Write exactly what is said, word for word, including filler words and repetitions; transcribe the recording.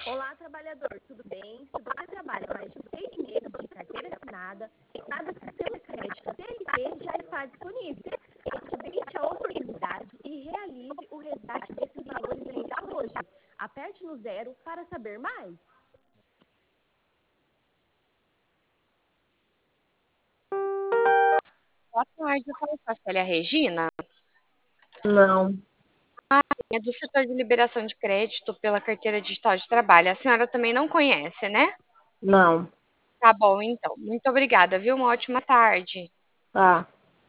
Olá, trabalhador, tudo bem? Se você trabalha mais de seis meses de carteira assinada, saiba que o seu crédito C L T já está disponível. Aproveite a oportunidade e realize o resgate desses valores ainda hoje. Aperte no zero para saber mais. Boa tarde, eu falo com a Célia Regina, Não, é do setor de liberação de crédito pela carteira digital de trabalho. A senhora também não conhece, né? não, Tá bom, então. Muito obrigada, viu? Uma ótima tarde. tá.